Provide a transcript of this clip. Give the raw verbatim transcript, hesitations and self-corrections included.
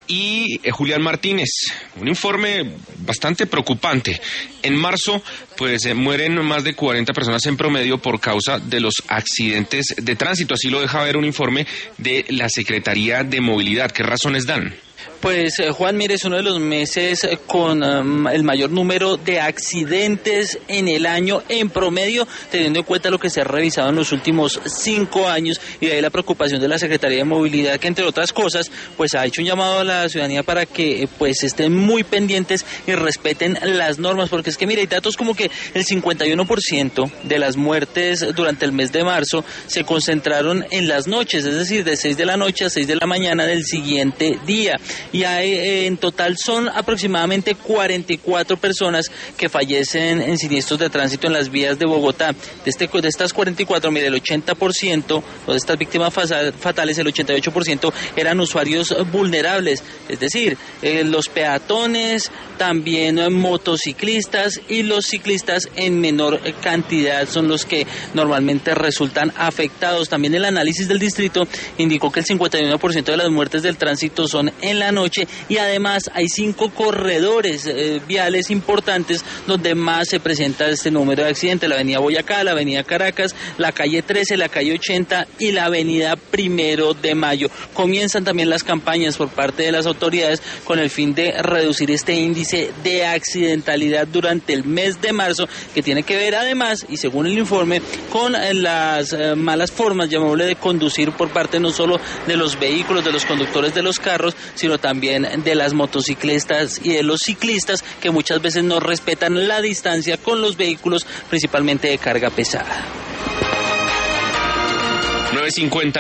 Y eh, Julián Martínez, un informe bastante preocupante. En marzo, pues eh, mueren más de cuarenta personas en promedio por causa de los accidentes de tránsito. Así lo deja ver un informe de la Secretaría de Movilidad. ¿Qué razones dan? Pues eh, Juan, mire, es uno de los meses eh, con um, el mayor número de accidentes en el año en promedio, teniendo en cuenta lo que se ha revisado en los últimos cinco años, y de ahí la preocupación de la Secretaría de Movilidad, que entre otras cosas pues ha hecho un llamado a la ciudadanía para que eh, pues estén muy pendientes y respeten las normas, porque es que mire, hay datos como que el cincuenta y uno por ciento de las muertes durante el mes de marzo se concentraron en las noches, es decir, de seis de la noche a seis de la mañana del siguiente día. Y hay, eh, en total son aproximadamente cuarenta y cuatro personas que fallecen en siniestros de tránsito en las vías de Bogotá. De, este, de estas cuarenta y cuatro, mire, el ochenta por ciento, o de estas víctimas fatales, el ochenta y ocho por ciento eran usuarios vulnerables, es decir, eh, los peatones, también eh, motociclistas, y los ciclistas en menor cantidad son los que normalmente resultan afectados. También el análisis del distrito indicó que el cincuenta y uno por ciento de las muertes del tránsito son en la noche, y además hay cinco corredores eh, viales importantes donde más se presenta este número de accidentes: la avenida Boyacá, la avenida Caracas, la calle trece, la calle ochenta y la avenida Primero de Mayo. Comienzan también las campañas por parte de las autoridades con el fin de reducir este índice de accidentalidad durante el mes de marzo, que tiene que ver además, y según el informe, con las eh, malas formas, llamémosle, de conducir por parte no solo de los vehículos, de los conductores de los carros, sino también de las motociclistas y de los ciclistas, que muchas veces no respetan la distancia con los vehículos, principalmente de carga pesada. nueve cincuenta